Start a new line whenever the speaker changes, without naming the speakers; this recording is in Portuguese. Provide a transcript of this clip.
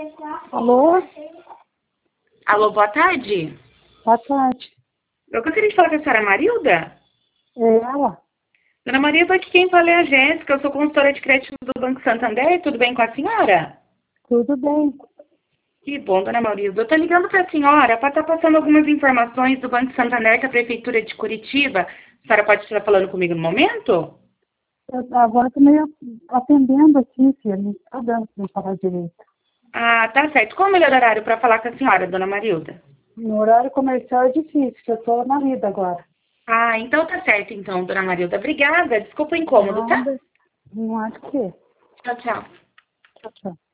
Alô?
Alô, boa tarde.
Boa tarde.
Eu gostaria de falar com a senhora Marilda.
É ela?
Dona Marilda, aqui quem fala é a Jéssica, eu sou consultora de crédito do Banco Santander, tudo bem com a senhora?
Tudo bem.
Que bom, dona Marilda. Eu estou ligando para a senhora para estar passando algumas informações do Banco Santander com a Prefeitura de Curitiba. A senhora pode estar falando comigo no momento?
Agora estou meio atendendo aqui, filha. Não está dando para falar direito.
Ah, tá certo. Qual o melhor horário para falar com a senhora, dona Marilda?
No horário comercial é difícil, eu estou na lida agora.
Ah, então tá certo então, dona Marilda. Obrigada. Desculpa o incômodo, tá?
Nada. Não acho que é.
Tchau, tchau.
Tchau, tchau.